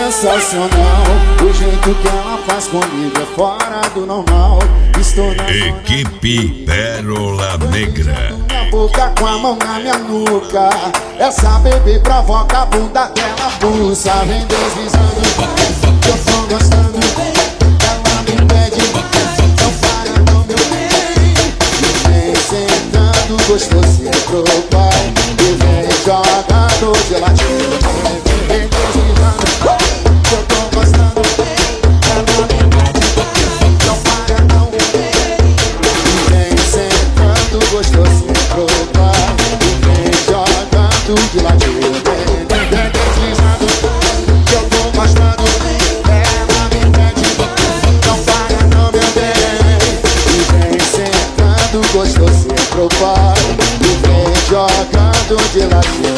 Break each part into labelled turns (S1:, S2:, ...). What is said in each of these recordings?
S1: Sensacional, o jeito que ela faz comigo é fora do normal. Estou na
S2: Equipe Pérola Negra.
S1: minha boca com a mão na minha nuca. Essa bebê provoca a bunda dela, pulsa, vem deslizando. Eu tô gostando, ela me pede, não para não, meu bem. Vem sentando, gostoso e pro pai. E vem jogando gelatina, vem deslizando. Eu tô gostando, ela me pede, não para não, meu bem. Vem sentando, gostoso e pro pai. E vem jogando de ladinho, vem deslizando. Eu tô gostando, ela me pede, não para não, meu bem. E vem sentando, gostoso e pro pai. E vem jogando de ladinho,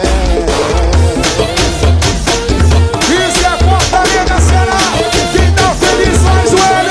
S1: Isso é Fortaleza, Ceará. Quem tá feliz faz o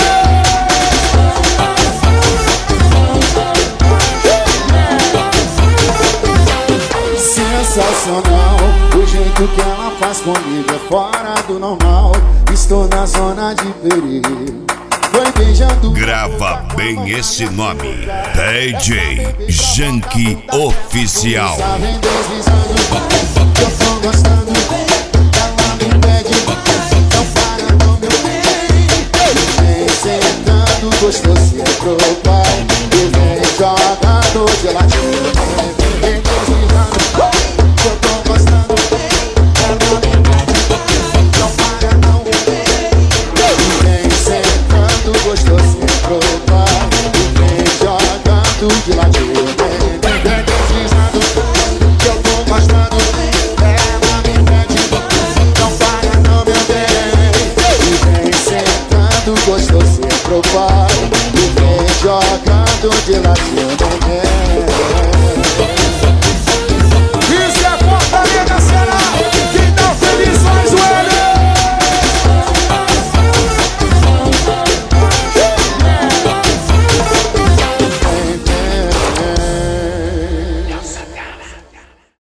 S1: Sensacional, o jeito que ela faz comigo é fora do normal. Estou na zona de perigo, foi beijando.
S2: Grava bem esse nome: DJ Janky Oficial.
S1: Vem deslizando, eu tô gostando, ela me pede, não para não, meu bem. Vem sentando, gostoso e pro pai. E vem jogando de